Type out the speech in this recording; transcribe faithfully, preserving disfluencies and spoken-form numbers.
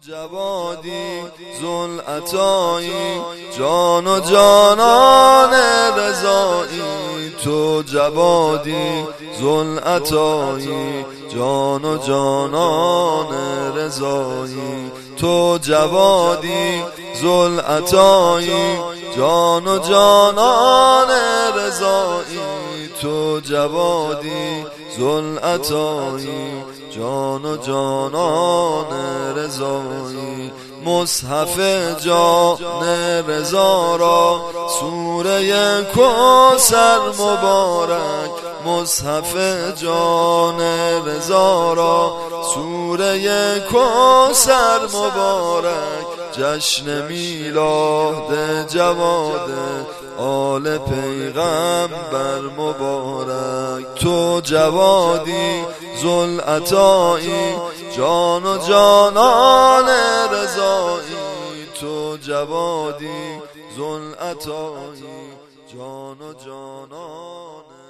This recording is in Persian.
جوادی ذوالعطایی جان و جانان رضایی، تو جوادی ذوالعطایی جان و جانان رضایی، تو جوادی ذوالعطایی جان و جانان رضایی، تو جوادی ذوالعطایی جان و جانان رضایی. مصحف جان رضا را سوره کوثر مبارک، مصحف جان رضا را سوره کوثر مبارک، جشن میلاد جواد آل پیغمبر مبارک، تو جوادی ذوالعطایی جان و جانان رضایی، تو جوادی ذوالعطایی جان و جانان